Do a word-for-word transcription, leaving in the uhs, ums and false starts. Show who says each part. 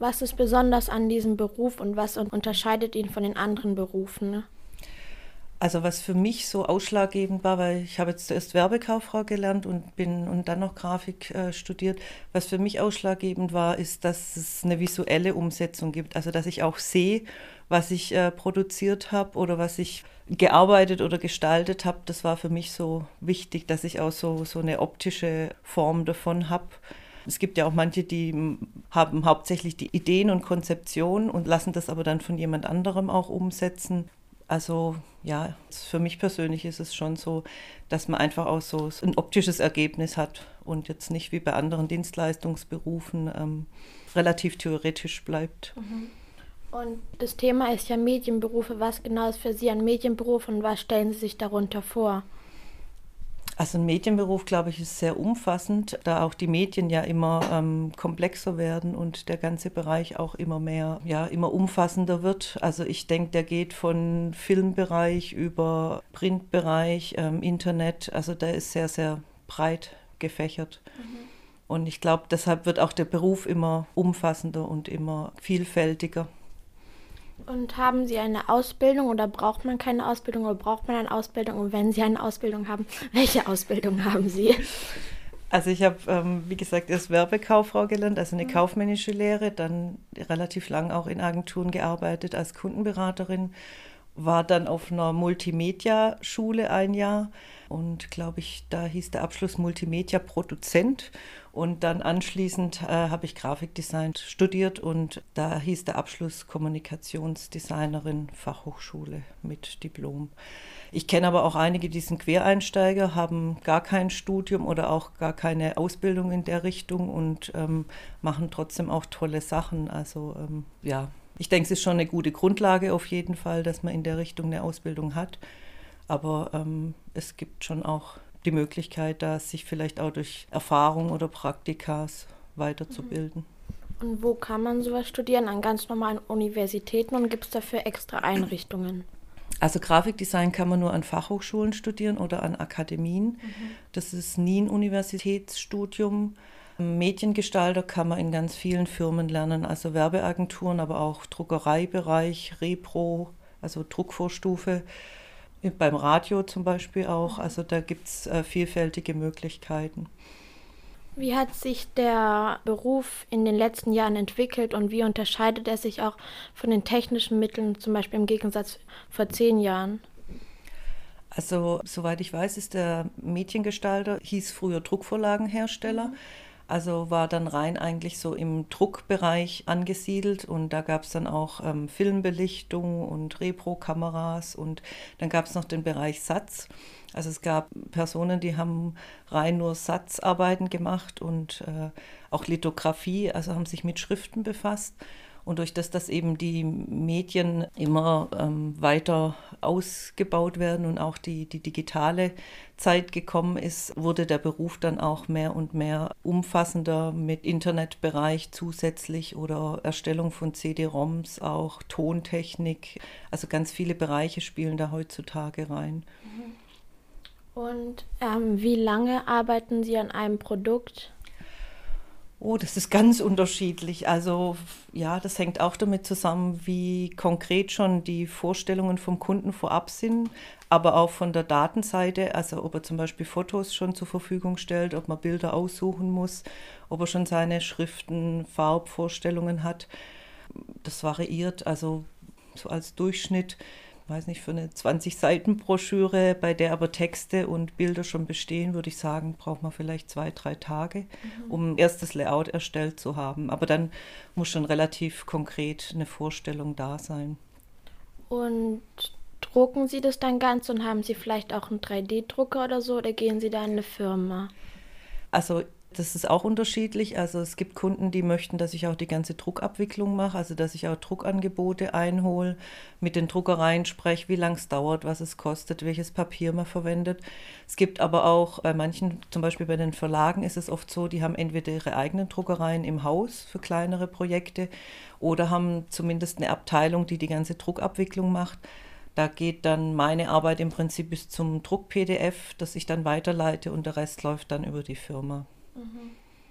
Speaker 1: Was ist besonders an diesem Beruf und was unterscheidet ihn von den anderen Berufen? Ne?
Speaker 2: Also was für mich so ausschlaggebend war, weil ich habe jetzt zuerst Werbekauffrau gelernt und bin und dann noch Grafik äh, studiert. Was für mich ausschlaggebend war, ist, dass es eine visuelle Umsetzung gibt. Also dass ich auch sehe, was ich äh, produziert habe oder was ich gearbeitet oder gestaltet habe. Das war für mich so wichtig, dass ich auch so, so eine optische Form davon habe. Es gibt ja auch manche, die haben hauptsächlich die Ideen und Konzeption und lassen das aber dann von jemand anderem auch umsetzen. Also ja, für mich persönlich ist es schon so, dass man einfach auch so ein optisches Ergebnis hat und jetzt nicht wie bei anderen Dienstleistungsberufen ähm, relativ theoretisch bleibt.
Speaker 1: Mhm. Und das Thema ist ja Medienberufe. Was genau ist für Sie ein Medienberuf und was stellen Sie sich darunter vor?
Speaker 2: Also ein Medienberuf, glaube ich, ist sehr umfassend, da auch die Medien ja immer ähm, komplexer werden und der ganze Bereich auch immer mehr, ja, immer umfassender wird. Also ich denke, der geht von Filmbereich über Printbereich, ähm, Internet, also der ist sehr, sehr breit gefächert. Mhm. Und ich glaube, deshalb wird auch der Beruf immer umfassender und immer vielfältiger.
Speaker 1: Und haben Sie eine Ausbildung oder braucht man keine Ausbildung oder braucht man eine Ausbildung? Und wenn Sie eine Ausbildung haben, welche Ausbildung haben Sie?
Speaker 2: Also ich habe, ähm, wie gesagt, erst Werbekauffrau gelernt, also eine mhm. kaufmännische Lehre, dann relativ lang auch in Agenturen gearbeitet als Kundenberaterin, war dann auf einer Multimedia-Schule ein Jahr und glaube ich, da hieß der Abschluss Multimedia-Produzent und dann anschließend äh, habe ich Grafikdesign studiert und da hieß der Abschluss Kommunikationsdesignerin Fachhochschule mit Diplom. Ich kenne aber auch einige, die sind Quereinsteiger, haben gar kein Studium oder auch gar keine Ausbildung in der Richtung und ähm, machen trotzdem auch tolle Sachen. Also ähm, ja, ich denke, es ist schon eine gute Grundlage auf jeden Fall, dass man in der Richtung eine Ausbildung hat. Aber ähm, es gibt schon auch die Möglichkeit, da sich vielleicht auch durch Erfahrung oder Praktikas weiterzubilden.
Speaker 1: Und wo kann man sowas studieren? An ganz normalen Universitäten und gibt es dafür extra Einrichtungen?
Speaker 2: Also Grafikdesign kann man nur an Fachhochschulen studieren oder an Akademien. Mhm. Das ist nie ein Universitätsstudium. Mediengestalter kann man in ganz vielen Firmen lernen, also Werbeagenturen, aber auch Druckereibereich, Repro, also Druckvorstufe, beim Radio zum Beispiel auch. Also da gibt es äh, vielfältige Möglichkeiten.
Speaker 1: Wie hat sich der Beruf in den letzten Jahren entwickelt und wie unterscheidet er sich auch von den technischen Mitteln, zum Beispiel im Gegensatz vor zehn Jahren?
Speaker 2: Also, soweit ich weiß, ist der Mediengestalter, hieß früher Druckvorlagenhersteller. Mhm. Also war dann rein eigentlich so im Druckbereich angesiedelt und da gab es dann auch ähm, Filmbelichtung und Repro-Kameras und dann gab es noch den Bereich Satz. Also es gab Personen, die haben rein nur Satzarbeiten gemacht und äh, auch Lithografie, also haben sich mit Schriften befasst. Und durch das, dass eben die Medien immer ähm, weiter ausgebaut werden und auch die, die digitale Zeit gekommen ist, wurde der Beruf dann auch mehr und mehr umfassender mit Internetbereich zusätzlich oder Erstellung von C D-ROMs, auch Tontechnik. Also ganz viele Bereiche spielen da heutzutage rein.
Speaker 1: Und ähm, wie lange arbeiten Sie an einem Produkt?
Speaker 2: Oh, das ist ganz unterschiedlich. Also ja, das hängt auch damit zusammen, wie konkret schon die Vorstellungen vom Kunden vorab sind, aber auch von der Datenseite, also ob er zum Beispiel Fotos schon zur Verfügung stellt, ob man Bilder aussuchen muss, ob er schon seine Schriften, Farbvorstellungen hat. Das variiert, also so als Durchschnitt, weiß nicht, für eine zwanzig-Seiten-Broschüre, bei der aber Texte und Bilder schon bestehen, würde ich sagen, braucht man vielleicht zwei, drei Tage, mhm. um ein erstes Layout erstellt zu haben. Aber dann muss schon relativ konkret eine Vorstellung da sein.
Speaker 1: Und drucken Sie das dann ganz und haben Sie vielleicht auch einen drei D Drucker oder so oder gehen Sie da in eine Firma?
Speaker 2: Also das ist auch unterschiedlich. Also es gibt Kunden, die möchten, dass ich auch die ganze Druckabwicklung mache, also dass ich auch Druckangebote einhole, mit den Druckereien spreche, wie lange es dauert, was es kostet, welches Papier man verwendet. Es gibt aber auch bei manchen, zum Beispiel bei den Verlagen ist es oft so, die haben entweder ihre eigenen Druckereien im Haus für kleinere Projekte oder haben zumindest eine Abteilung, die die ganze Druckabwicklung macht. Da geht dann meine Arbeit im Prinzip bis zum Druck-P D F, das ich dann weiterleite und der Rest läuft dann über die Firma.
Speaker 1: Mhm.